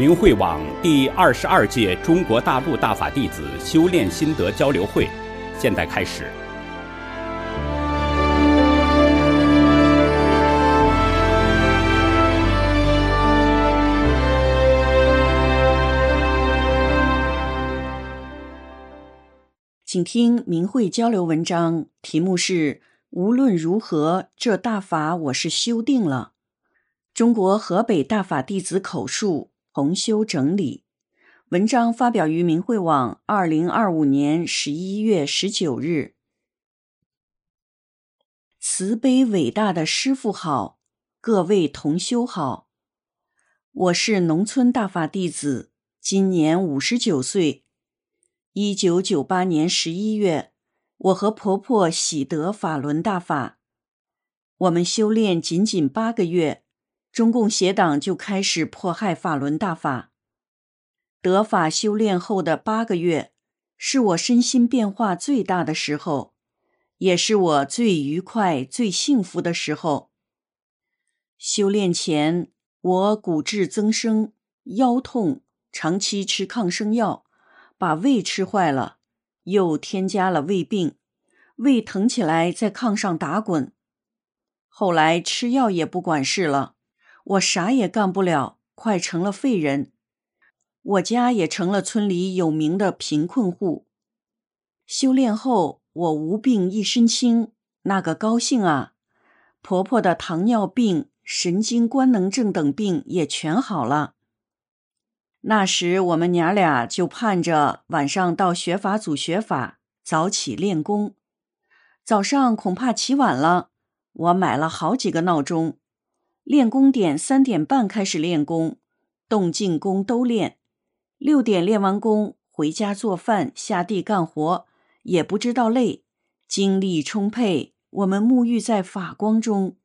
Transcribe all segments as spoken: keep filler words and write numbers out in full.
明慧网第二十二届中国大陆大法弟子修炼心得交流会现在开始。 请听明慧交流文章，题目是无论如何，这大法我是修定了。中国河北大法弟子口述，同修整理。文章发表于明慧网二零二五年十一月十九日。慈悲伟大的师父好，各位同修好。我是农村大法弟子，今年五十九岁。一九九八年十一月，我和婆婆喜得法轮大法。我们修炼仅仅八个月，中共邪党就开始迫害法轮大法。得法修炼后的八个月，是我身心变化最大的时候，也是我最愉快、最幸福的时候。修炼前，我骨质增生，腰痛，长期吃抗生药，把胃吃坏了，又添加了胃病，胃疼起来在炕上打滚。后来吃药也不管事了，我啥也干不了，快成了废人。我家也成了村里有名的贫困户。修炼后，我无病一身轻，那个高兴啊！婆婆的糖尿病、神经官能症等病也全好了。那时我们娘俩就盼着晚上到学法组学法，早起练功。早上恐怕起晚了，我买了好几个闹钟。练功点三点半开始练功，动静功都练。六点练完功，回家做饭，下地干活，也不知道累，精力充沛，我们沐浴在法光中。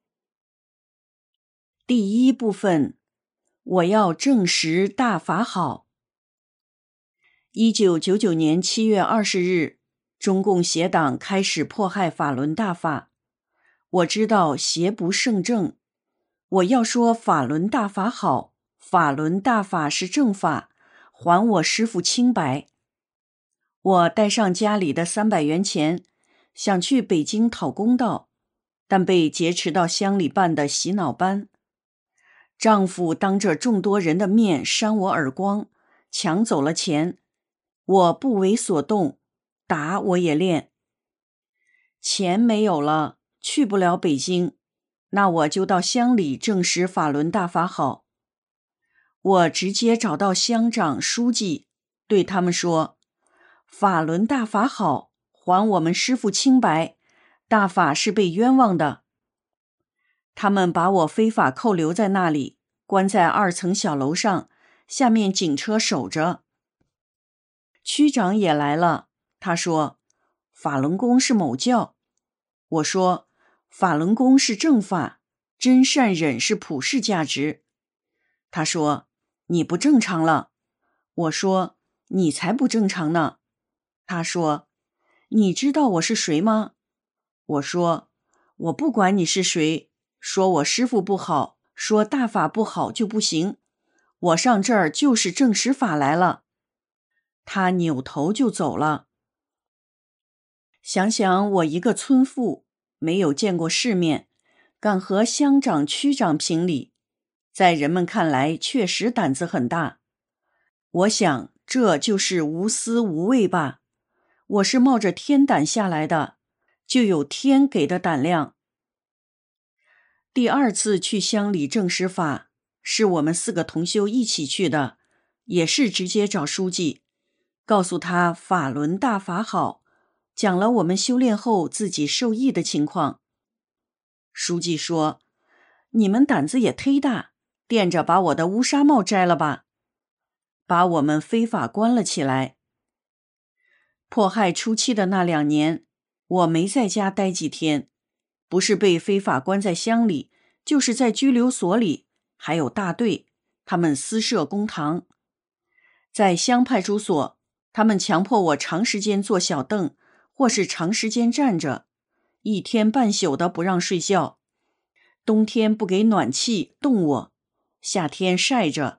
第一部分，我要证实大法好。一九九九年七月二十日，中共邪党开始迫害法轮大法。我知道邪不胜正，我要说法轮大法好，法轮大法是正法，还我师父清白。我带上家里的三百元钱，想去北京讨公道，但被劫持到乡里办的洗脑班。丈夫当着众多人的面扇我耳光，抢走了钱，我不为所动，打我也练。钱没有了，去不了北京，那我就到乡里证实法轮大法好。我直接找到乡长、书记，对他们说，法轮大法好，还我们师父清白，大法是被冤枉的。他们把我非法扣留在那里，关在二层小楼上，下面警车守着。区长也来了，他说，法轮功是某教。我说，法轮功是正法，真善忍是普世价值。他说，你不正常了。我说，你才不正常呢。他说，你知道我是谁吗？我说，我不管你是谁，说我师父不好，说大法不好就不行，我上这儿就是证实法来了。他扭头就走了。想想我一个村妇，没有见过世面，敢和乡长、区长评理，在人们看来确实胆子很大。我想这就是无私无畏吧，我是冒着天胆下来的，就有天给的胆量。第二次去乡里证实法，是我们四个同修一起去的，也是直接找书记，告诉他法轮大法好，讲了我们修炼后自己受益的情况。书记说，你们胆子也忒大，垫着把我的乌纱帽摘了吧，把我们非法关了起来。迫害初期的那两年，我没在家待几天，不是被非法关在乡里，就是在拘留所里，还有大队，他们私设公堂。在乡派出所，他们强迫我长时间坐小凳，或是长时间站着，一天半宿的不让睡觉。冬天不给暖气冻我，夏天晒着，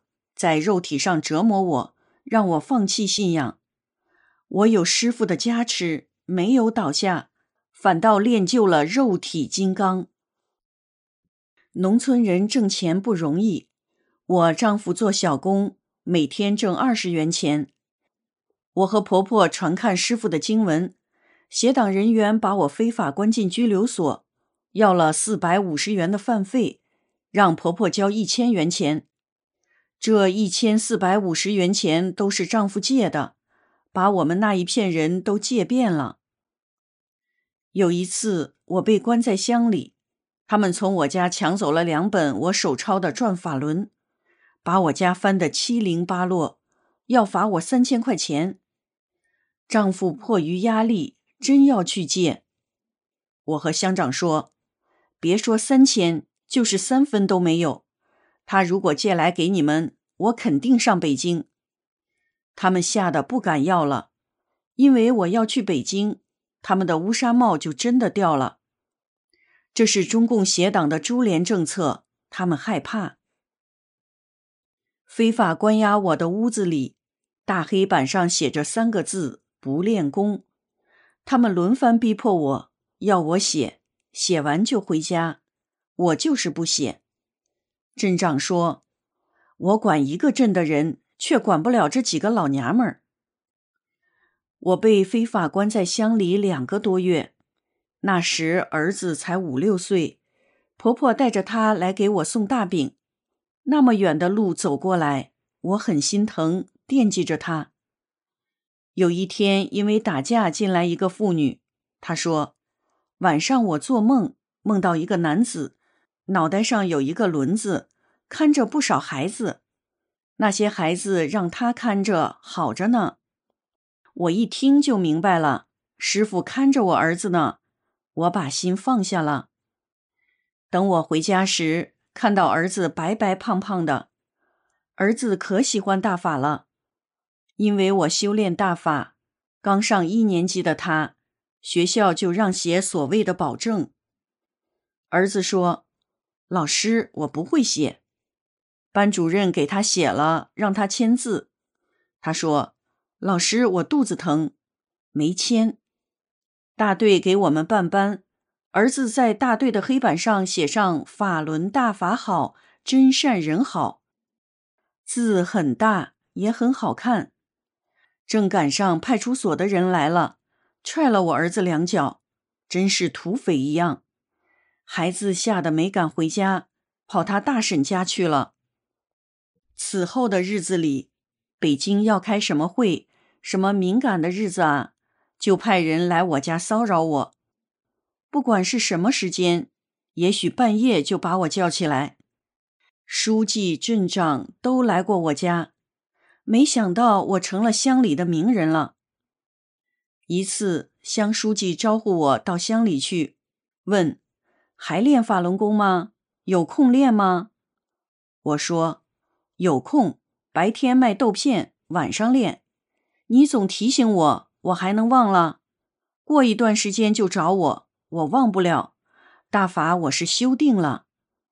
在肉体上折磨我，让我放弃信仰。我有师父的加持，没有倒下，反倒练就了肉体金刚。农村人挣钱不容易，我丈夫做小工，每天挣二十元钱。我和婆婆传看师父的经文，邪党人员把我非法关进拘留所，要了四百五十元的饭费，让婆婆交一千元钱。这一千四百五十元钱都是丈夫借的，把我们那一片人都借遍了。有一次，我被关在乡里，他们从我家抢走了两本我手抄的转法轮，把我家翻得七零八落，要罚我三千块钱。丈夫迫于压力，真要去借。我和乡长说，别说三千，就是三分都没有。他如果借来给你们，我肯定上北京。他们吓得不敢要了，因为我要去北京，他们的乌纱帽就真的掉了。这是中共邪党的株连政策，他们害怕。非法关押我的屋子里，大黑板上写着三个字：不练功。他们轮番逼迫我，要我写，写完就回家，我就是不写。镇长说，我管一个镇的人，却管不了这几个老娘们儿。我被非法关在乡里两个多月，那时儿子才五六岁，婆婆带着他来给我送大饼，那么远的路走过来，我很心疼，惦记着他。有一天因为打架进来一个妇女，她说，晚上我做梦，梦到一个男子，脑袋上有一个轮子，看着不少孩子，那些孩子让他看着，好着呢。我一听就明白了，师父看着我儿子呢，我把心放下了。等我回家时，看到儿子白白胖胖的，儿子可喜欢大法了。因为我修炼大法，刚上一年级的他，学校就让写所谓的保证。儿子说，老师，我不会写。班主任给他写了，让他签字。他说，老师，我肚子疼，没签。大队给我们办班，儿子在大队的黑板上写上法轮大法好，真善人好，字很大，也很好看。正赶上派出所的人来了，踹了我儿子两脚，真是土匪一样。孩子吓得没敢回家，跑他大婶家去了。此后的日子里，北京要开什么会，什么敏感的日子啊，就派人来我家骚扰我。不管是什么时间，也许半夜就把我叫起来。书记、镇长都来过我家，没想到我成了乡里的名人了。一次，乡书记招呼我到乡里去，问，还练法轮功吗？有空练吗？我说，有空，白天卖豆片，晚上练。你总提醒我，我还能忘了？过一段时间就找我，我忘不了。大法我是修定了。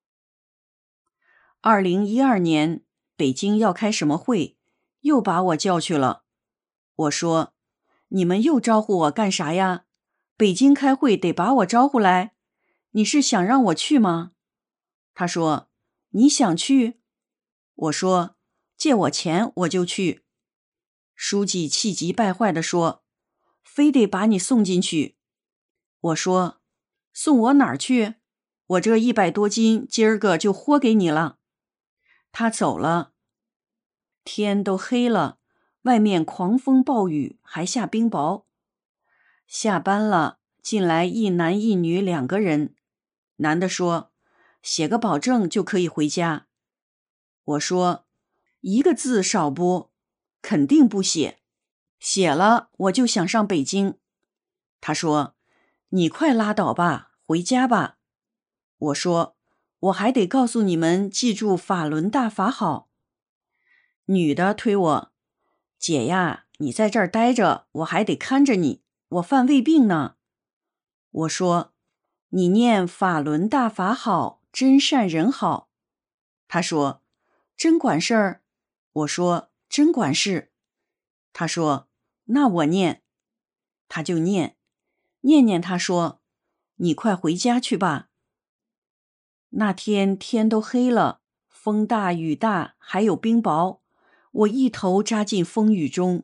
二零一二年，北京要开什么会，又把我叫去了。我说，你们又招呼我干啥呀？北京开会得把我招呼来，你是想让我去吗？他说，你想去？我说，借我钱我就去。书记气急败坏地说，非得把你送进去。我说，送我哪儿去？我这一百多斤，今儿个就豁给你了。他走了，天都黑了，外面狂风暴雨，还下冰雹。下班了，进来一男一女两个人。男的说，写个保证就可以回家。我说，一个字少不？肯定不写。写了，我就想上北京。他说，你快拉倒吧，回家吧。我说，我还得告诉你们，记住法轮大法好。女的推我，姐呀，你在这儿待着，我还得看着你，我犯胃病呢。我说，你念法轮大法好，真善人好。他说，真管事儿？ 我说：真管事。他说：那我念。他就念，念念他说：你快回家去吧。那天天都黑了，风大雨大，还有冰雹，我一头扎进风雨中。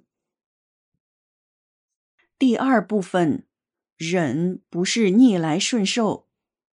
第二部分，忍不是逆来顺受。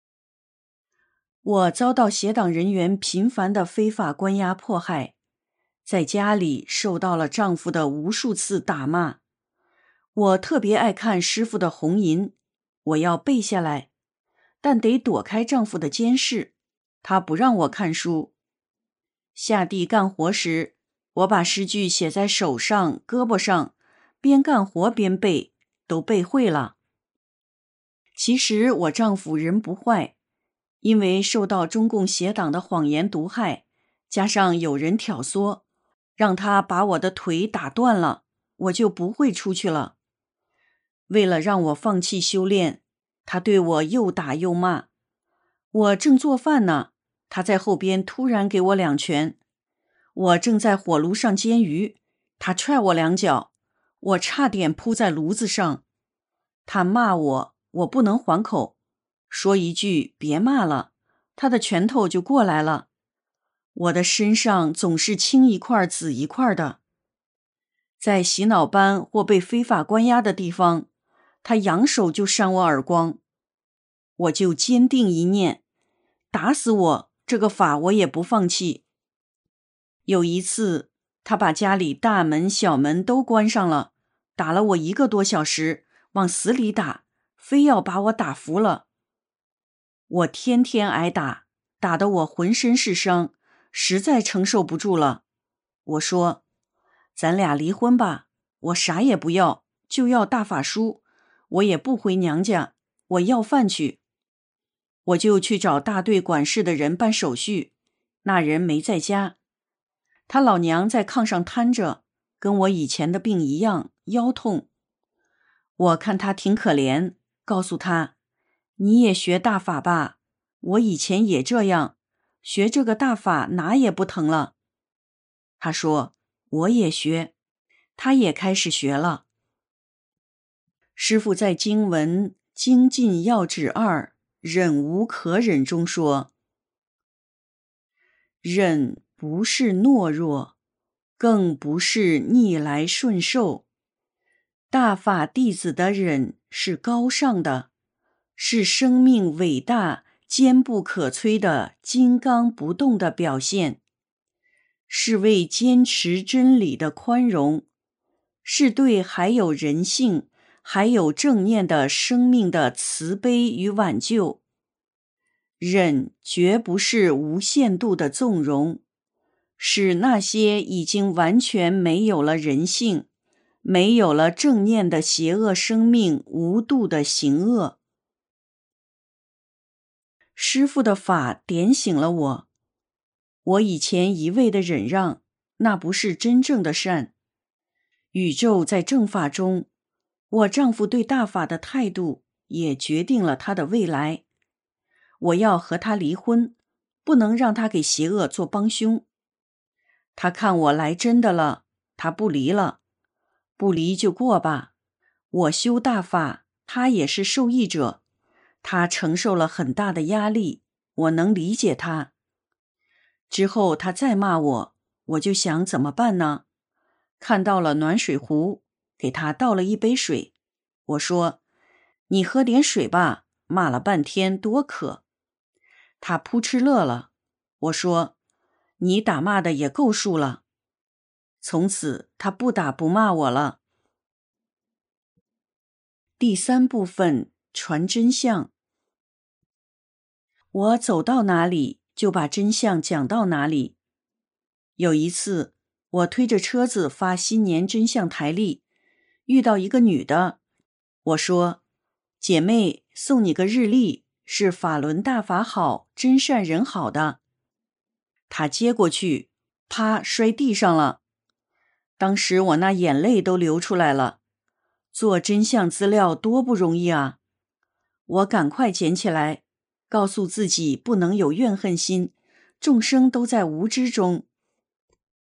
我遭到邪党人员频繁的非法关押迫害，在家里受到了丈夫的无数次打骂。我特别爱看师父的红吟，我要背下来，但得躲开丈夫的监视，他不让我看书。下地干活时，我把诗句写在手上、胳膊上，边干活边背，都背会了。其实我丈夫人不坏，因为受到中共邪党的谎言毒害，加上有人挑唆，让他把我的腿打断了，我就不会出去了。为了让我放弃修炼，他对我又打又骂。我正做饭呢，他在后边突然给我两拳。我正在火炉上煎鱼，他踹我两脚，我差点扑在炉子上。他骂我，我不能还口，说一句别骂了，他的拳头就过来了。我的身上总是青一块紫一块的。在洗脑班或被非法关押的地方，他扬手就扇我耳光。我就坚定一念，打死我，这个法我也不放弃。有一次，他把家里大门小门都关上了，打了我一个多小时，往死里打，非要把我打服了。我天天挨打，打得我浑身是伤，实在承受不住了。我说：咱俩离婚吧，我啥也不要，就要大法书，我也不回娘家，我要饭去。我就去找大队管事的人办手续，那人没在家。他老娘在炕上瘫着，跟我以前的病一样，腰痛。我看他挺可怜，告诉他：你也学大法吧，我以前也这样，学这个大法哪也不疼了。他说：我也学，他也开始学了。师父在经文《精进要旨二：忍无可忍》中说：忍不是懦弱，更不是逆来顺受。大法弟子的忍是高尚的，是生命伟大、坚不可摧的金刚不动的表现，是为坚持真理的宽容，是对还有人性、还有正念的生命的慈悲与挽救。忍绝不是无限度的纵容，使那些已经完全没有了人性、没有了正念的邪恶生命无度的行恶。师父的法点醒了我，我以前一味的忍让，那不是真正的善。宇宙在正法中，我丈夫对大法的态度也决定了他的未来。我要和他离婚，不能让他给邪恶做帮凶。他看我来真的了，他不离了。不离就过吧，我修大法，他也是受益者，他承受了很大的压力，我能理解他。之后他再骂我，我就想怎么办呢？看到了暖水壶，给他倒了一杯水。我说：你喝点水吧，骂了半天多渴。他扑哧乐了。我说：你打骂的也够数了。从此他不打不骂我了。第三部分，传真相。我走到哪里，就把真相讲到哪里。有一次，我推着车子发新年真相台历，遇到一个女的。我说：姐妹，送你个日历，是法轮大法好，真善人好的。她接过去，啪，摔地上了。当时我那眼泪都流出来了。做真相资料多不容易啊！我赶快捡起来，告诉自己不能有怨恨心，众生都在无知中。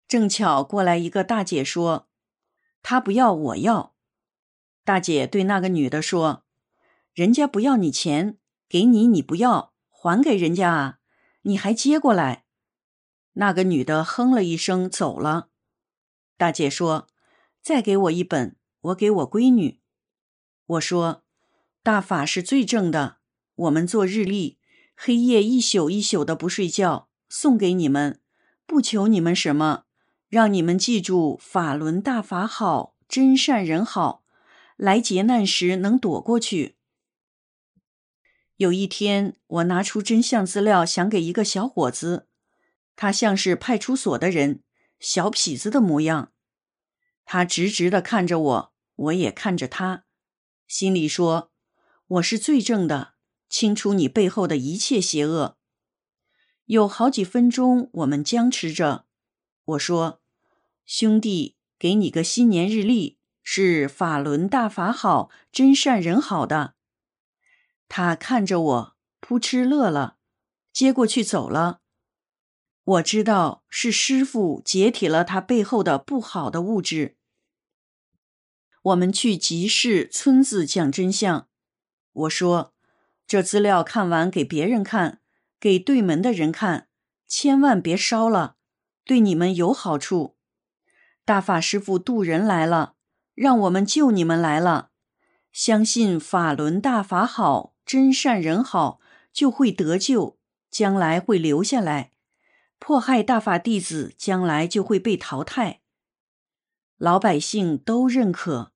正巧过来一个大姐说，她不要我要。大姐对那个女的说，人家不要你钱，给你你不要，还给人家啊，你还接过来。那个女的哼了一声走了。大姐说，再给我一本，我给我闺女。我说，大法是最正的，我们做日历，黑夜一宿一宿的不睡觉，送给你们，不求你们什么，让你们记住法轮大法好，真善人好，来劫难时能躲过去。有一天，我拿出真相资料想给一个小伙子，他像是派出所的人，小痞子的模样。他直直地看着我，我也看着他，心里说，我是最正的，清除你背后的一切邪恶。有好几分钟我们僵持着，我说，兄弟，给你个新年日历，是法轮大法好，真善人好的。他看着我，扑哧乐了，接过去走了。我知道是师父解体了他背后的不好的物质。我们去集市村子讲真相。我说，这资料看完给别人看，给对门的人看，千万别烧了，对你们有好处。大法师父渡人来了，让我们救你们来了。相信法轮大法好，真善人好，就会得救，将来会留下来。迫害大法弟子，将来就会被淘汰。老百姓都认可。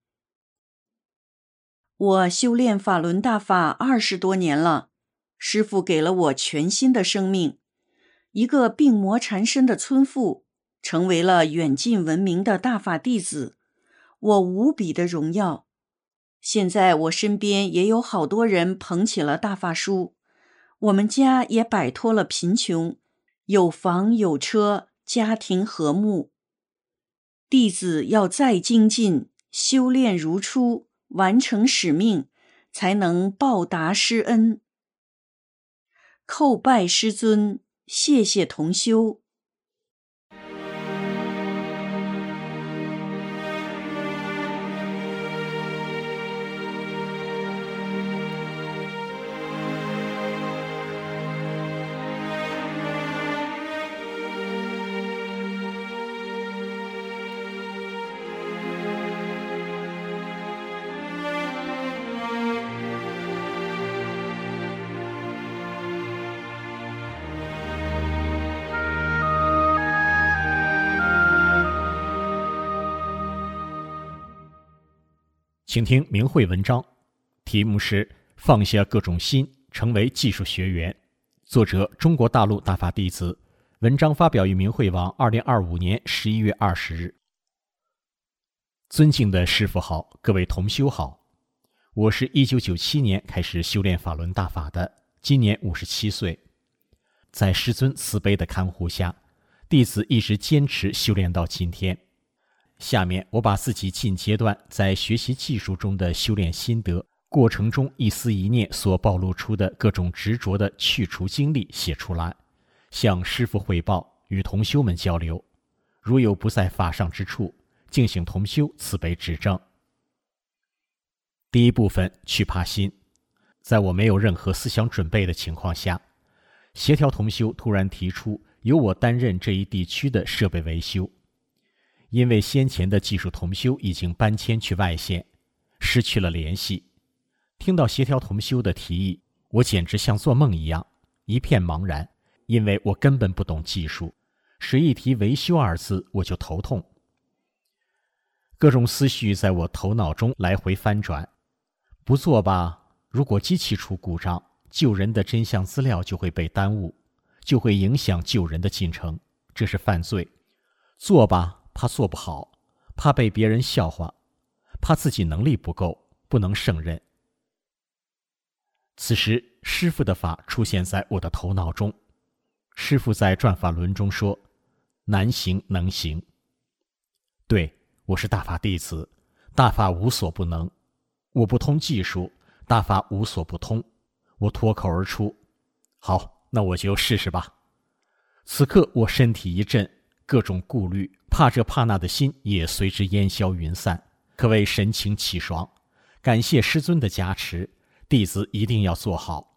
我修炼法轮大法二十多年了，师父给了我全新的生命。一个病魔缠身的村妇，成为了远近闻名的大法弟子，我无比的荣耀。现在我身边也有好多人捧起了大法书，我们家也摆脱了贫穷，有房有车，家庭和睦。弟子要再精进，修炼如初，完成使命，才能报答师恩。叩拜师尊，谢谢同修。 请听明慧文章，题目是放下各种心，成为技术学员，作者中国大陆大法弟子，文章发表于明慧网二零二五年十一月二十日。尊敬的师父好，各位同修好，我是一九九七年开始修炼法轮大法的，今年五十七岁。在师尊慈悲的看护下，弟子一直坚持修炼到今天。下面我把自己近阶段在学习技术中的修炼心得，过程中一思一念所暴露出的各种执着的去除经历写出来，向师父汇报，与同修们交流。如有不在法上之处，敬请同修慈悲指正。第一部分，去怕心。在我没有任何思想准备的情况下，协调同修突然提出由我担任这一地区的设备维修。因为先前的技术同修已经搬迁去外县，失去了联系。听到协调同修的提议，我简直像做梦一样，一片茫然，因为我根本不懂技术，谁一提维修二字我就头痛。各种思绪在我头脑中来回翻转，不做吧，如果机器出故障，救人的真相资料就会被耽误，就会影响救人的进程，这是犯罪。做吧，怕做不好，怕被别人笑话，怕自己能力不够，不能胜任。此时师父的法出现在我的头脑中。师父在转法轮中说，难行能行。对，我是大法弟子，大法无所不能。我不通技术，大法无所不通。我脱口而出，好，那我就试试吧。此刻我身体一震，各种顾虑怕这怕那的心也随之烟消云散，可谓神清气爽。感谢师尊的加持，弟子一定要做好。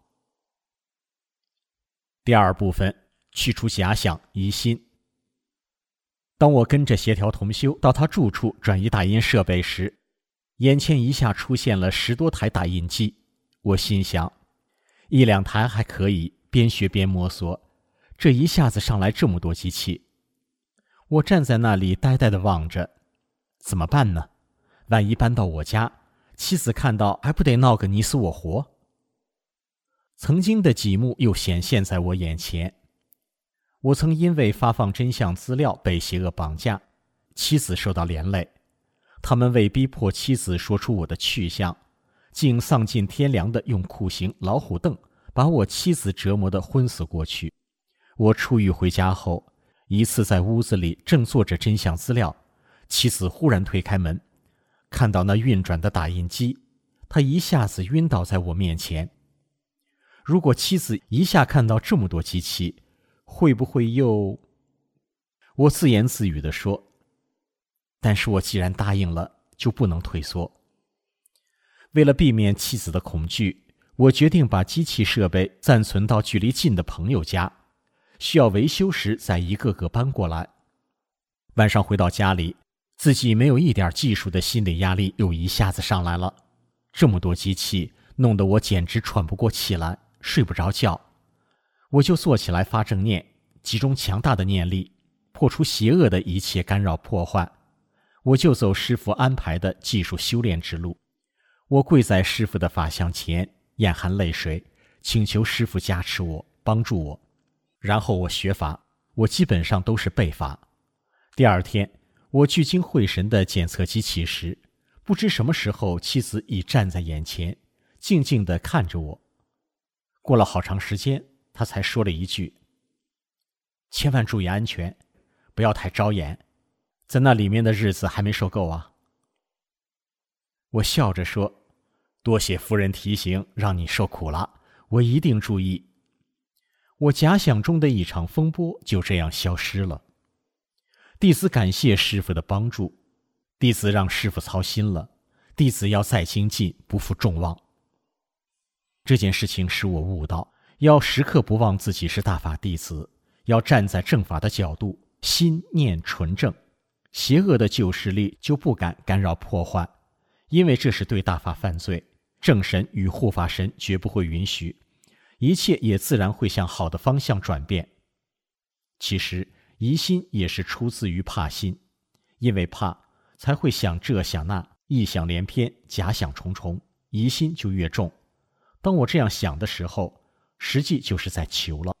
第二部分，去除假想疑心。当我跟着协调同修到他住处转移打印设备时，眼前一下出现了十多台打印机。我心想，一两台还可以，边学边摸索，这一下子上来这么多机器。我站在那里呆呆地望着，怎么办呢？万一搬到我家，妻子看到还不得闹个你死我活？曾经的几幕又显现在我眼前。我曾因为发放真相资料被邪恶绑架，妻子受到连累。他们为逼迫妻子说出我的去向，竟丧尽天良地用酷刑老虎凳把我妻子折磨得昏死过去。我出狱回家后，一次在屋子里正做着真相资料，妻子忽然推开门，看到那运转的打印机，她一下子晕倒在我面前。如果妻子一下看到这么多机器，会不会又……我自言自语地说，但是我既然答应了，就不能退缩。为了避免妻子的恐惧，我决定把机器设备暂存到距离近的朋友家，需要维修时再一个个搬过来。晚上回到家里，自己没有一点技术的心理压力又一下子上来了。这么多机器弄得我简直喘不过气来，睡不着觉。我就坐起来发正念，集中强大的念力，破除邪恶的一切干扰破坏。我就走师父安排的技术修炼之路。我跪在师父的法像前，眼含泪水，请求师父加持我，帮助我。然后我学法，我基本上都是背法。第二天，我聚精会神地检测机器时，不知什么时候妻子已站在眼前，静静地看着我。过了好长时间，她才说了一句：千万注意安全，不要太招眼，在那里面的日子还没受够啊。我笑着说，多谢夫人提醒，让你受苦了，我一定注意。我假想中的一场风波就这样消失了。弟子感谢师父的帮助，弟子让师父操心了，弟子要再精进，不负众望。这件事情使我悟到，要时刻不忘自己是大法弟子，要站在正法的角度，心念纯正，邪恶的旧势力就不敢干扰破坏，因为这是对大法犯罪，正神与护法神绝不会允许，一切也自然会向好的方向转变。其实疑心也是出自于怕心，因为怕才会想这想那，臆想连篇，假想重重，疑心就越重。当我这样想的时候，实际就是在求了。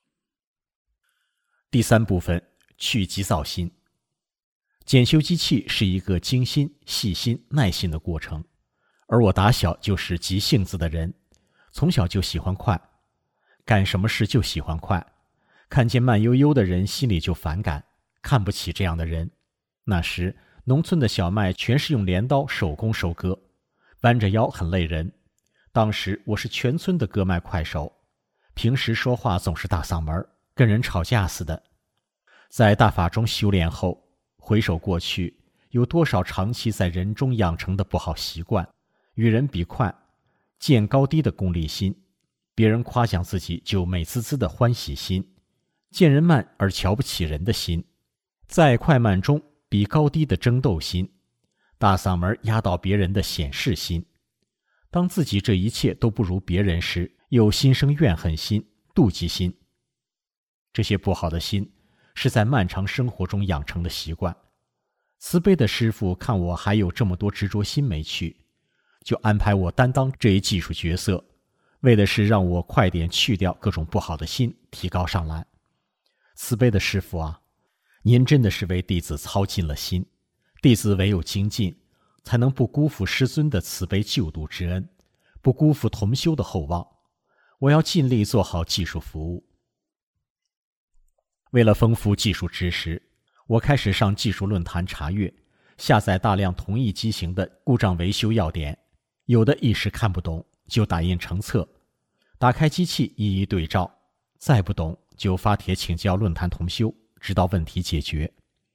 第三部分，去急躁心。检修机器是一个精心、细心、耐心的过程，而我打小就是急性子的人，从小就喜欢快，干什么事就喜欢快，看见慢悠悠的人心里就反感，看不起这样的人。那时农村的小麦全是用镰刀手工收割，弯着腰很累人。当时我是全村的割麦快手，平时说话总是大嗓门，跟人吵架似的。在大法中修炼后，回首过去，有多少长期在人中养成的不好习惯，与人比快，见高低的功利心，别人夸奖自己就美滋滋的欢喜心，见人慢而瞧不起人的心，在快慢中比高低的争斗心，大嗓门压倒别人的显示心。当自己这一切都不如别人时，又心生怨恨心、妒忌心。这些不好的心是在漫长生活中养成的习惯。慈悲的师父看我还有这么多执着心没去，就安排我担当这一技术角色，为的是让我快点去掉各种不好的心，提高上来。慈悲的师父啊，您真的是为弟子操尽了心，弟子唯有精进，才能不辜负师尊的慈悲救度之恩，不辜负同修的厚望。我要尽力做好技术服务。为了丰富技术知识，我开始上技术论坛查阅，下载大量同一机型的故障维修要点，有的一时看不懂，就打印成册，打开机器一一对照，再不懂就发帖请教论坛同修，直到问题解决。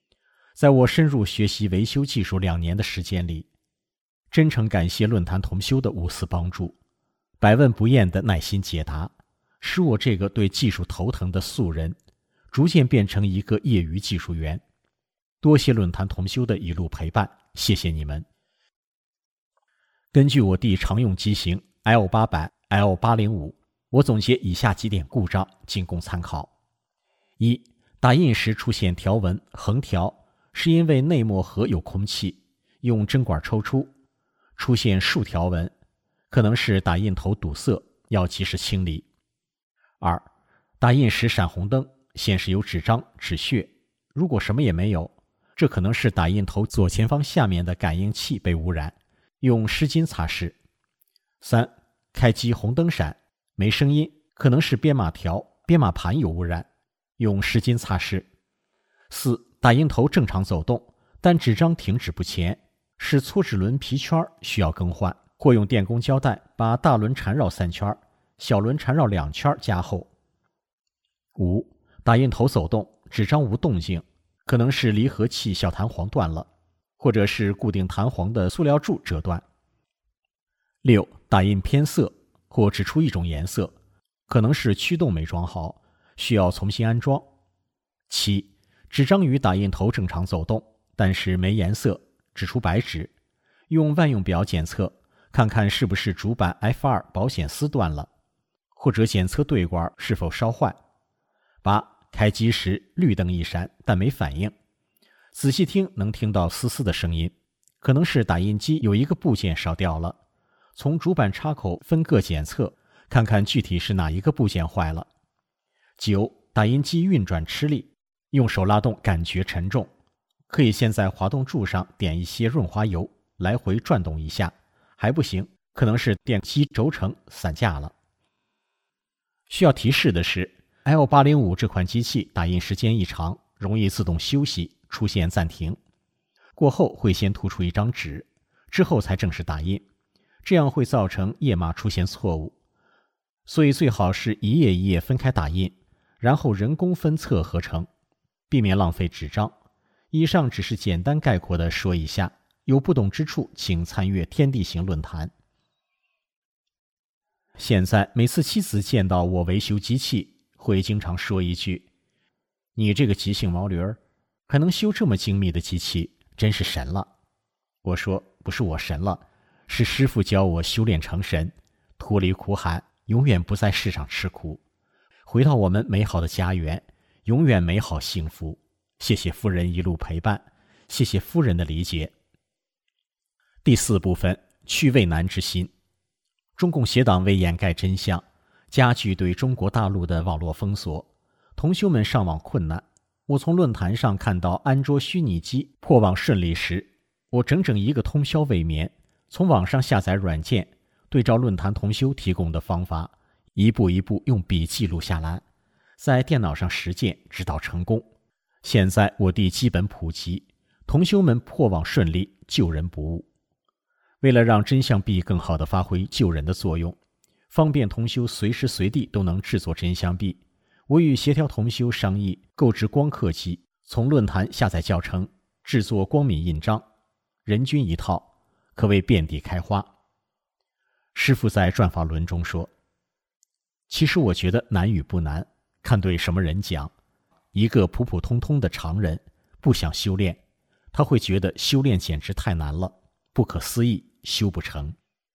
在我深入学习维修技术两年的时间里，真诚感谢论坛同修的无私帮助，百问不厌的耐心解答，使我这个对技术头疼的素人逐渐变成一个业余技术员。多谢论坛同修的一路陪伴，谢谢你们。根据我弟常用机型 L 八百、L 八零五，我总结以下几点故障，仅供参考。一、打印时出现条纹横条，是因为内膜盒有空气，用针管抽出，出现竖条纹，可能是打印头堵塞，要及时清理。二、打印时闪红灯，显示有纸张、纸屑，如果什么也没有，这可能是打印头左前方下面的感应器被污染，用湿巾擦拭。三、开机红灯闪，没声音，可能是编码条、编码盘有污染，用湿巾擦拭。四、打印头正常走动，但纸张停止不前，是搓纸轮皮圈需要更换，或用电工胶带把大轮缠绕三圈，小轮缠绕两圈加厚。五、打印头走动，纸张无动静，可能是离合器小弹簧断了，或者是固定弹簧的塑料柱折断。六、打印偏色或只出一种颜色，可能是驱动没装好，需要重新安装。七、纸张与打印头正常走动，但是没颜色，只出白纸，用万用表检测，看看是不是主板 F 二 保险丝断了，或者检测对管是否烧坏。八、开机时绿灯一闪，但没反应，仔细听能听到嘶嘶的声音，可能是打印机有一个部件烧掉了，从主板插口分个检测，看看具体是哪一个部件坏了。九、打印机运转吃力，用手拉动感觉沉重，可以先在滑动柱上点一些润滑油，来回转动一下，还不行，可能是电机轴承散架了。需要提示的是，L 八零五 这款机器打印时间异常，容易自动休息，出现暂停。过后会先吐出一张纸，之后才正式打印，这样会造成页码出现错误。所以最好是一页一页分开打印，然后人工分册合成，避免浪费纸张。以上只是简单概括地说一下，有不懂之处请参阅天地行论坛。现在每次妻子见到我维修机器，会经常说一句：你这个急性毛驴儿，还能修这么精密的机器，真是神了。我说不是我神了，是师父教我修炼成神，脱离苦海，永远不在世上吃苦，回到我们美好的家园，永远美好幸福。谢谢夫人一路陪伴，谢谢夫人的理解。第四部分，去畏难之心。中共邪党为掩盖真相，加剧对中国大陆的网络封锁，同修们上网困难。我从论坛上看到安卓虚拟机破网顺利时，我整整一个通宵未眠，从网上下载软件，对照论坛同修提供的方法，一步一步用笔记录下来，在电脑上实践，直到成功。现在我地基本普及，同修们破网顺利，救人不误。为了让真相币更好地发挥救人的作用，方便同修随时随地都能制作真相币，我与协调同修商议购置光刻机，从论坛下载教程，制作光敏印章，人均一套，可谓遍地开花。师父在转法轮中说，其实我觉得难与不难，看对什么人讲。一个普普通通的常人不想修炼，他会觉得修炼简直太难了，不可思议，修不成。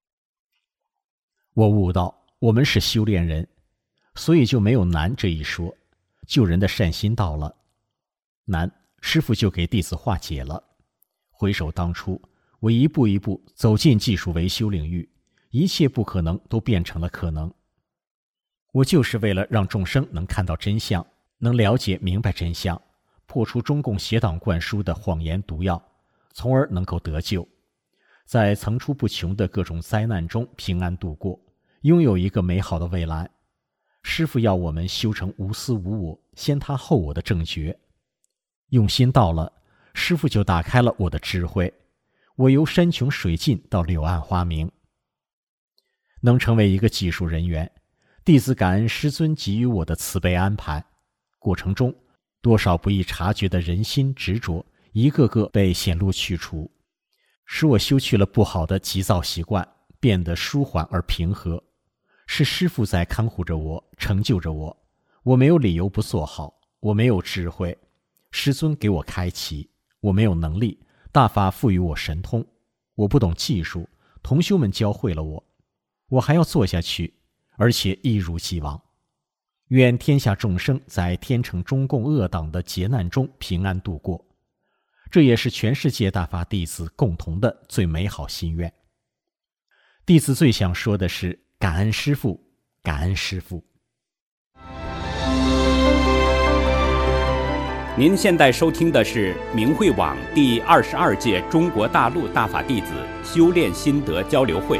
我悟到我们是修炼人，所以就没有难这一说，救人的善心到了。难，师父就给弟子化解了。回首当初，我一步一步走进技术维修领域，一切不可能都变成了可能。我就是为了让众生能看到真相，能了解明白真相，破除中共邪党灌输的谎言毒药，从而能够得救，在层出不穷的各种灾难中平安度过，拥有一个美好的未来。师父要我们修成无私无我，先他后我的正觉。用心到了，师父就打开了我的智慧，我由山穷水尽到柳暗花明。能成为一个技术人员，弟子感恩师尊给予我的慈悲安排，过程中多少不易察觉的人心执着， 一个个被显露去除，使我修去了不好的急躁习惯，变得舒缓而平和。是师父在看护着我，成就着我。我没有理由不做好，我没有智慧，师尊给我开启，我没有能力，大法赋予我神通，我不懂技术，同修们教会了我，我还要做下去，而且一如既往。愿天下众生在天惩中共恶党的劫难中平安度过，这也是全世界大法弟子共同的最美好心愿。弟子最想说的是感恩师父，感恩师父。 您现在收听的是明慧网第二十二届中国大陆大法弟子修炼心得交流会。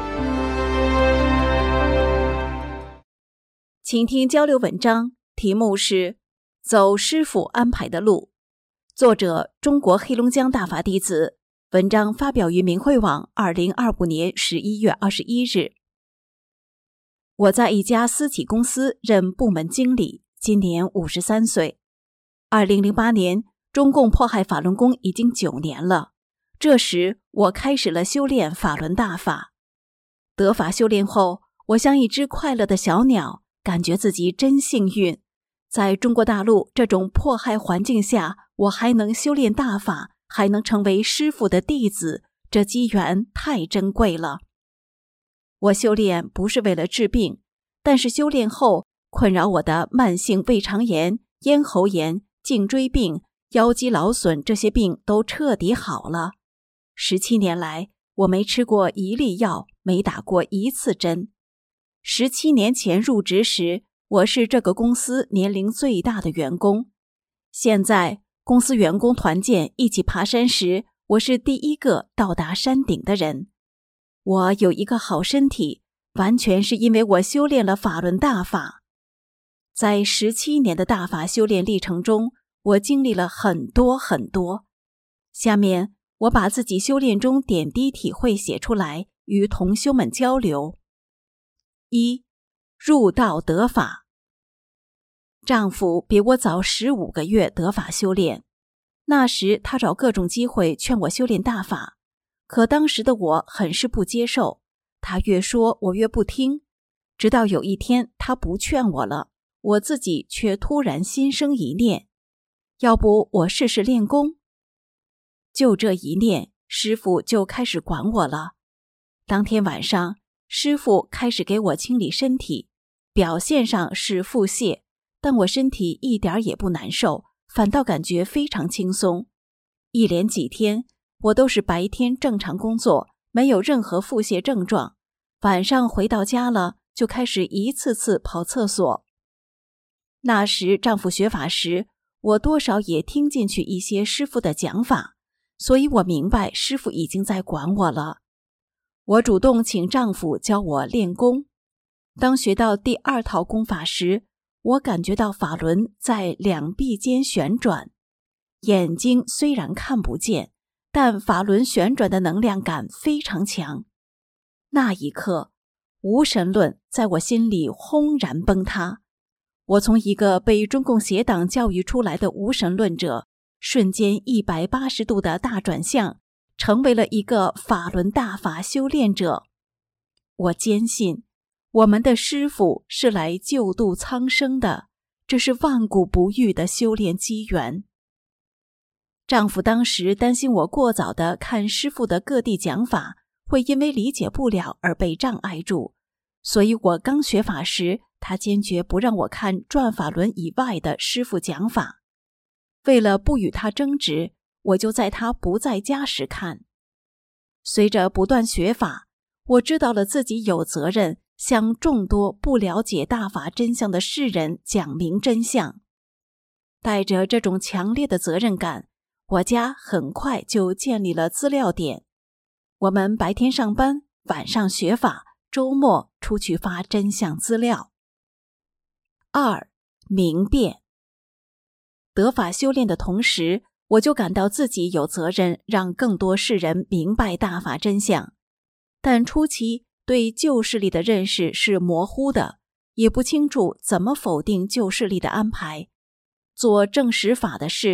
请听交流文章，题目是走师父安排的路，作者中国黑龙江大法弟子，文章发表于明慧网二零二五年十一月二十一日。我在一家私企公司任部门经理，今年五十三岁。二零零八年，中共迫害法轮功已经九年了。这时，我开始了修炼法轮大法。得法修炼后，我像一只快乐的小鸟，感觉自己真幸运。在中国大陆这种迫害环境下，我还能修炼大法，还能成为师父的弟子，这机缘太珍贵了。我修炼不是为了治病，但是修炼后，困扰我的慢性胃肠炎、咽喉炎、颈椎病、腰肌劳损这些病都彻底好了。十七年来，我没吃过一粒药，没打过一次针。十七年前入职时，我是这个公司年龄最大的员工。现在公司员工团建一起爬山时，我是第一个到达山顶的人。我有一个好身体，完全是因为我修炼了法轮大法。在十七年的大法修炼历程中，我经历了很多很多。下面我把自己修炼中点滴体会写出来，与同修们交流。一、入道得法。丈夫比我早十五个月得法修炼，那时他找各种机会劝我修炼大法，可当时的我很是不接受，他越说我越不听，直到有一天他不劝我了，我自己却突然心生一念，要不我试试练功？就这一念，师父就开始管我了。当天晚上，师父开始给我清理身体，表现上是腹泻，但我身体一点也不难受，反倒感觉非常轻松。一连几天，我都是白天正常工作，没有任何腹泻症状，晚上回到家了，就开始一次次跑厕所。那时丈夫学法时，我多少也听进去一些师父的讲法，所以我明白师父已经在管我了。我主动请丈夫教我练功。当学到第二套功法时，我感觉到法轮在两臂间旋转，眼睛虽然看不见，但法轮旋转的能量感非常强。那一刻，无神论在我心里轰然崩塌。我从一个被中共邪党教育出来的无神论者，瞬间一百八十度的大转向，成为了一个法轮大法修炼者。我坚信，我们的师父是来救度苍生的，这是万古不遇的修炼机缘。丈夫当时担心我过早的看师父的各地讲法，会因为理解不了而被障碍住，所以我刚学法时，他坚决不让我看转法轮以外的师父讲法。为了不与他争执，我就在他不在家时看。随着不断学法，我知道了自己有责任向众多不了解大法真相的世人讲明真相。带着这种强烈的责任感，我家很快就建立了资料点。我们白天上班，晚上学法，周末出去发真相资料。二、明辨。得法修炼的同时，我就感到自己有责任让更多世人明白大法真相。但初期对旧势力的认识是模糊的，也不清楚怎么否定旧势力的安排。做正实法的事，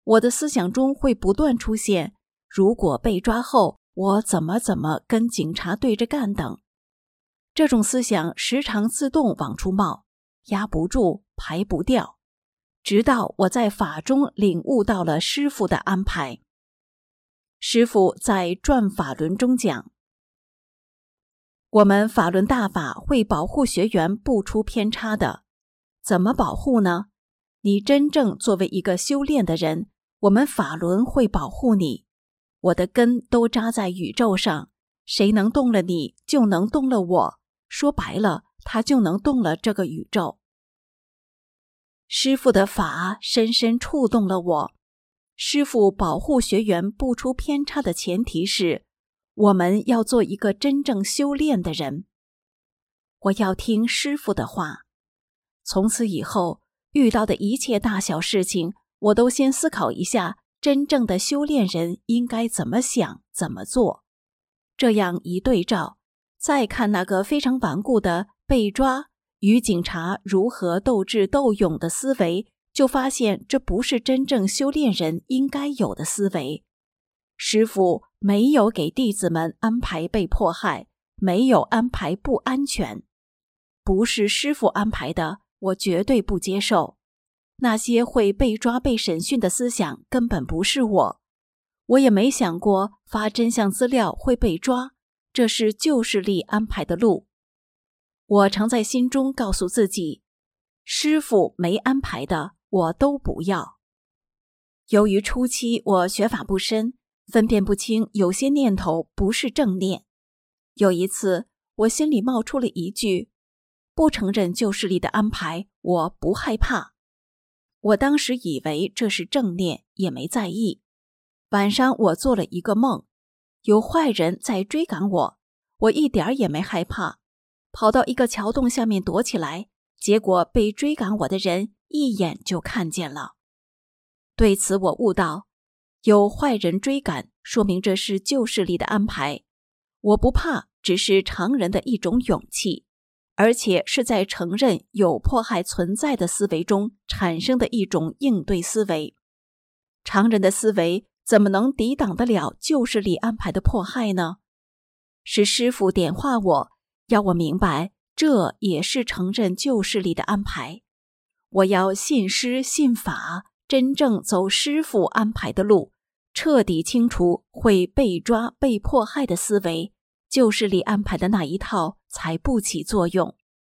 我的思想中会不断出现，如果被抓后，我怎么怎么跟警察对着干等。这种思想时常自动往出冒，压不住，排不掉，直到我在法中领悟到了师父的安排。师父在转法轮中讲，我们法轮大法会保护学员不出偏差的。怎么保护呢？你真正作为一个修炼的人，我们法轮会保护你。我的根都扎在宇宙上，谁能动了你，就能动了我。说白了，他就能动了这个宇宙。师父的法深深触动了我。师父保护学员不出偏差的前提是，我们要做一个真正修炼的人。我要听师父的话。从此以后，遇到的一切大小事情，我都先思考一下，真正的修炼人应该怎么想，怎么做。这样一对照，再看那个非常顽固的被抓与警察如何斗智斗勇的思维，就发现这不是真正修炼人应该有的思维。师父没有给弟子们安排被迫害，没有安排不安全。不是师父安排的，我绝对不接受。那些会被抓被审讯的思想根本不是我。我也没想过发真相资料会被抓，这是旧势力安排的路。我常在心中告诉自己，师父没安排的，我都不要。由于初期我学法不深，分辨不清有些念头不是正念。有一次，我心里冒出了一句，不承认旧势力的安排，我不害怕。我当时以为这是正念，也没在意。晚上我做了一个梦，有坏人在追赶我，我一点也没害怕，跑到一个桥洞下面躲起来，结果被追赶我的人一眼就看见了。对此我悟到，有坏人追赶，说明这是旧势力的安排。我不怕，只是常人的一种勇气，而且是在承认有迫害存在的思维中产生的一种应对思维。常人的思维怎么能抵挡得了旧势力安排的迫害呢？是师父点化我，要我明白，这也是承认旧势力的安排。我要信师信法，真正走师父安排的路，彻底清除会被抓被迫害的思维，旧势力安排的那一套才不起作用。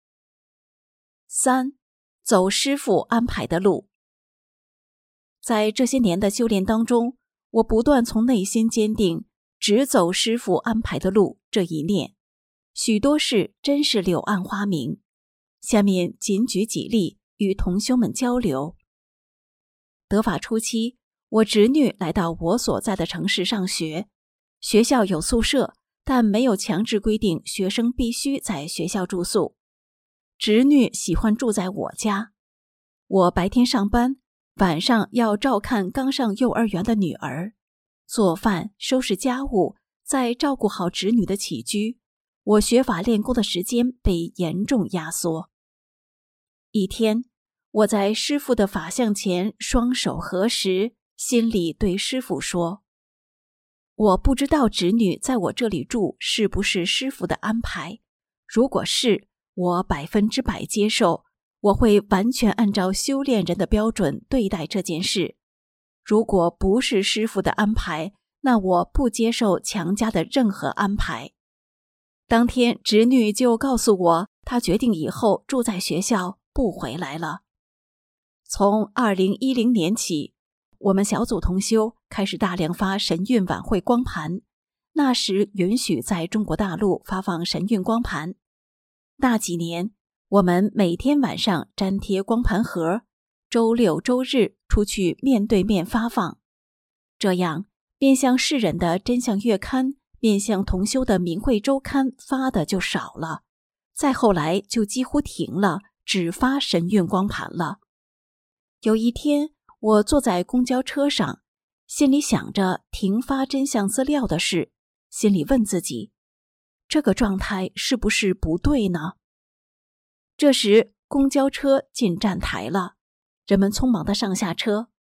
三，走师父安排的路。在这些年的修炼当中，我不断从内心坚定只走师父安排的路这一念，许多事真是柳暗花明。下面仅举几例与同修们交流。得法初期，我侄女来到我所在的城市上学，学校有宿舍，但没有强制规定学生必须在学校住宿。侄女喜欢住在我家，我白天上班，晚上要照看刚上幼儿园的女儿，做饭、收拾家务，再照顾好侄女的起居，我学法练功的时间被严重压缩。一天，我在师父的法像前双手合十，心里对师父说，我不知道侄女在我这里住是不是师父的安排，如果是，我百分之百接受，我会完全按照修炼人的标准对待这件事。如果不是师父的安排，那我不接受强加的任何安排。当天侄女就告诉我，她决定以后住在学校，不回来了。从二零一零年起，我们小组同修开始大量发神韵晚会光盘，那时允许在中国大陆发放神韵光盘。那几年，我们每天晚上粘贴光盘盒，周六周日出去面对面发放。这样，面向世人的真相月刊，面向同修的明慧周刊发的就少了，再后来就几乎停了，只发神韵光盘了。有一天，我坐在公交车上，心里想着停发真相资料的事，心里问自己，这个状态是不是不对呢？这时，公交车进站台了，人们匆忙地上下车。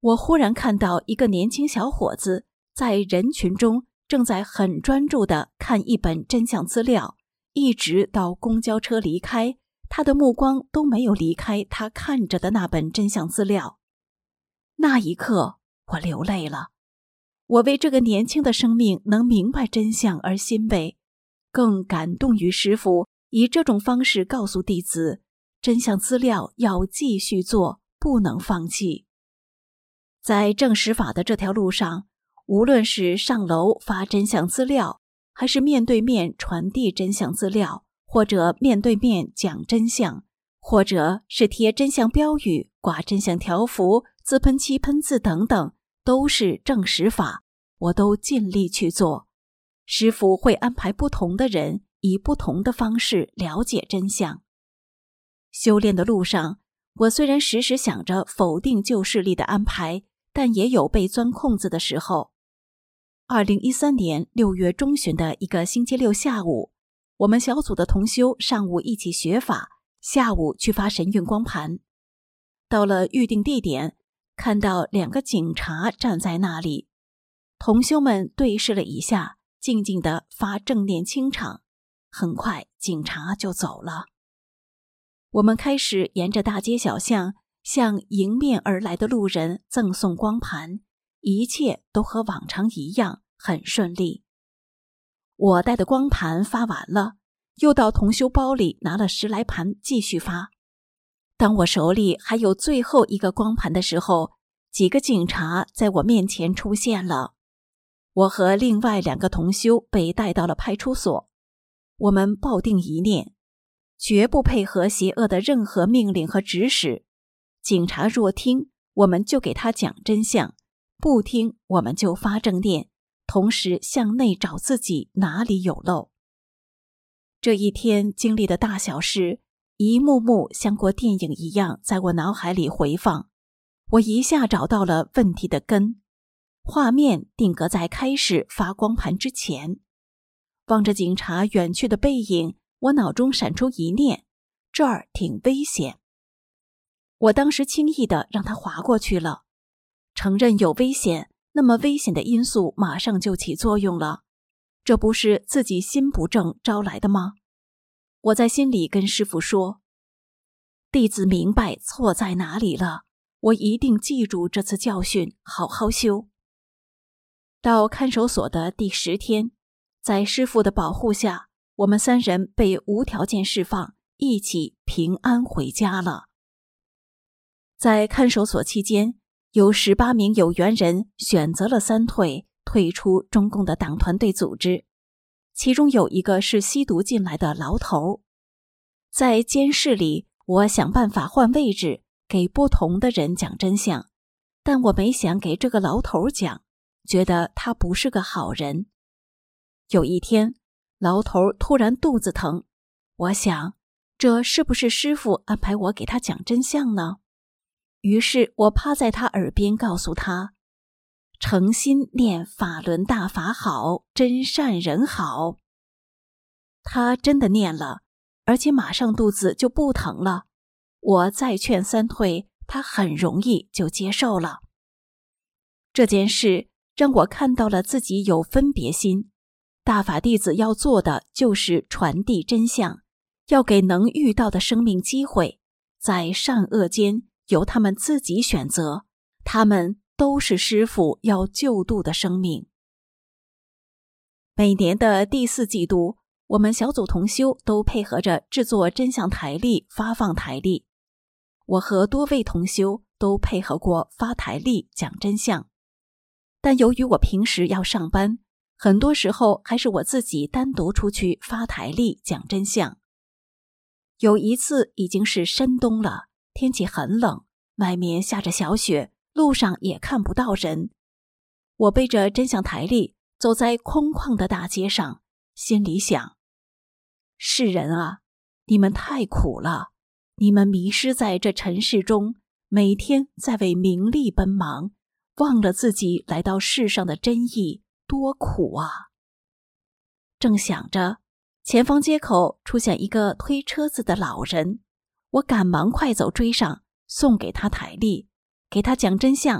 我忽然看到一个年轻小伙子在人群中正在很专注地看一本真相资料，一直到公交车离开，他的目光都没有离开他看着的那本真相资料。那一刻，我流泪了。我为这个年轻的生命能明白真相而欣慰，更感动于师父以这种方式告诉弟子，真相资料要继续做，不能放弃。在证实法的这条路上，无论是上楼发真相资料，还是面对面传递真相资料，或者面对面讲真相，或者是贴真相标语、挂真相条幅、自喷漆喷字等等，都是证实法，我都尽力去做。师父会安排不同的人以不同的方式了解真相。修炼的路上，我虽然时时想着否定旧势力的安排，但也有被钻空子的时候。二零一三年六月中旬的一个星期六下午，我们小组的同修上午一起学法，下午去发神韵光盘。到了预定地点，看到两个警察站在那里，同修们对视了一下，静静地发正念清场。很快警察就走了。我们开始沿着大街小巷向迎面而来的路人赠送光盘，一切都和往常一样，很顺利。我带的光盘发完了，又到同修包里拿了十来盘继续发。当我手里还有最后一个光盘的时候，几个警察在我面前出现了。我和另外两个同修被带到了派出所。我们抱定一念，绝不配合邪恶的任何命令和指使。警察若听，我们就给他讲真相；不听，我们就发正念，同时向内找自己哪里有漏。这一天经历的大小事，一幕幕像过电影一样在我脑海里回放。我一下找到了问题的根，画面定格在开始发光盘之前。望着警察远去的背影，我脑中闪出一念，这儿挺危险。我当时轻易地让他划过去了。承认有危险，那么危险的因素马上就起作用了，这不是自己心不正招来的吗？我在心里跟师父说，弟子明白错在哪里了，我一定记住这次教训，好好修。到看守所的第十天，在师父的保护下，我们三人被无条件释放，一起平安回家了。在看守所期间，有十八名有缘人选择了三退，退出中共的党团队组织，其中有一个是吸毒进来的牢头。在监室里，我想办法换位置，给不同的人讲真相，但我没想给这个牢头讲，觉得他不是个好人。有一天，牢头突然肚子疼，我想，这是不是师父安排我给他讲真相呢？于是我趴在他耳边告诉他，诚心念法轮大法好，真善人好。他真的念了，而且马上肚子就不疼了。我再劝三退，他很容易就接受了。这件事让我看到了自己有分别心，大法弟子要做的就是传递真相，要给能遇到的生命机会，在善恶间由他们自己选择，他们都是师父要救度的生命。每年的第四季度，我们小组同修都配合着制作真相台历，发放台历。我和多位同修都配合过发台历讲真相，但由于我平时要上班，很多时候还是我自己单独出去发台历讲真相。有一次已经是深冬了，天气很冷，外面下着小雪，路上也看不到人。我背着真相台历走在空旷的大街上，心里想，世人啊，你们太苦了，你们迷失在这尘世中，每天在为名利奔忙，忘了自己来到世上的真意，多苦啊！正想着，前方街口出现一个推车子的老人，我赶忙快走追上，送给他台历，给他讲真相，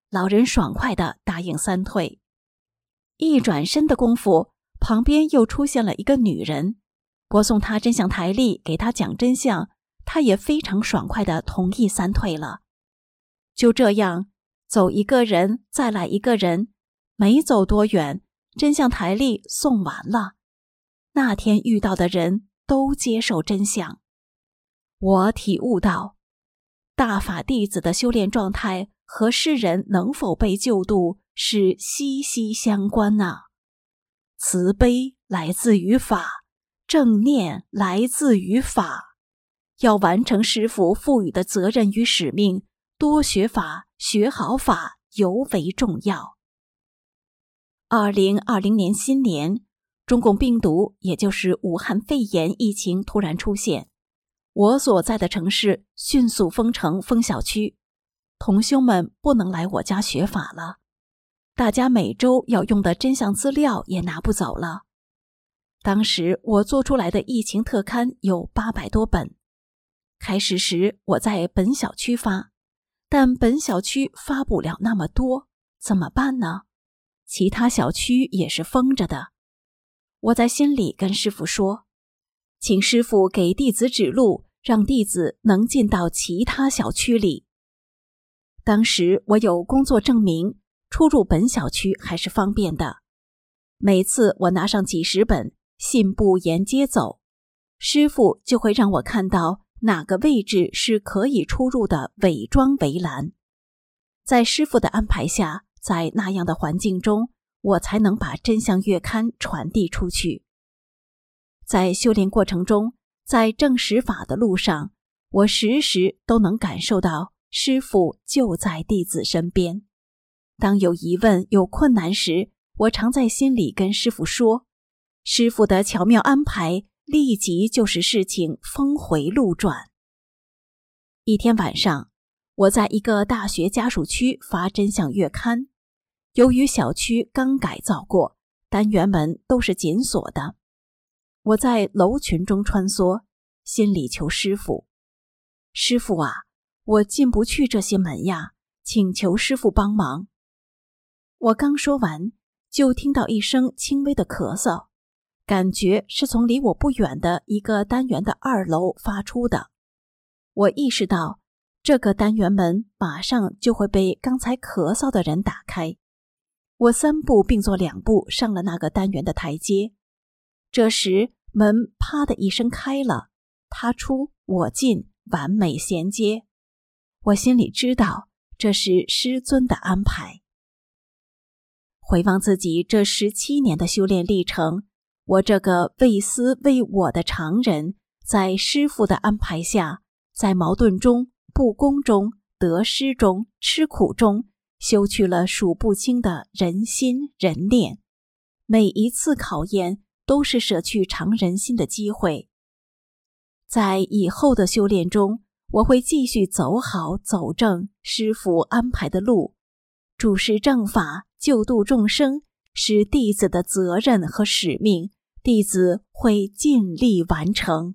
老人爽快地答应三退。一转身的功夫，旁边又出现了一个女人，播送他真相台历，给他讲真相，他也非常爽快地同意三退了。就这样，走一个人，再来一个人，没走多远，真相台历送完了。那天遇到的人都接受真相。我体悟到，大法弟子的修炼状态和世人能否被救度是息息相关呐。慈悲来自于法，正念来自于法。要完成师父赋予的责任与使命，多学法，学好法尤为重要。二零二零年新年，中共病毒也就是武汉肺炎疫情突然出现，我所在的城市迅速封城封小区，同修们不能来我家学法了，大家每周要用的真相资料也拿不走了。当时我做出来的疫情特刊有八百多本，开始时我在本小区发，但本小区发不了那么多，怎么办呢？其他小区也是封着的。我在心里跟师父说，请师父给弟子指路，让弟子能进到其他小区里。当时我有工作证明，出入本小区还是方便的。每次我拿上几十本，信步沿街走，师父就会让我看到哪个位置是可以出入的伪装围栏。在师父的安排下，在那样的环境中，我才能把真相月刊传递出去。在修炼过程中，在证实法的路上，我时时都能感受到师父就在弟子身边。当有疑问有困难时，我常在心里跟师父说，师父的巧妙安排立即就使事情峰回路转。一天晚上，我在一个大学家属区发真相月刊，由于小区刚改造过，单元门都是紧锁的。我在楼群中穿梭，心里求师父，师父啊，我进不去这些门呀，请求师父帮忙。我刚说完，就听到一声轻微的咳嗽，感觉是从离我不远的一个单元的二楼发出的。我意识到这个单元门马上就会被刚才咳嗽的人打开。我三步并作两步上了那个单元的台阶。这时门啪的一声开了，他出我进，完美衔接。我心里知道这是师尊的安排。回望自己这十七年的修炼历程，我这个为私为我的常人，在师父的安排下，在矛盾中、不公中、得失中、吃苦中，修去了数不清的人心人念。每一次考验都是舍去常人心的机会。在以后的修炼中，我会继续走好走正师父安排的路，主持正法，救度众生，是弟子的责任和使命，弟子会尽力完成。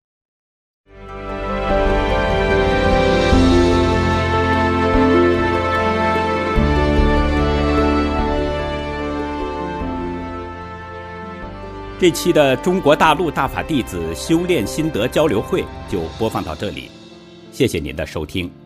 这期的中国大陆大法弟子修炼心得交流会就播放到这里，谢谢您的收听。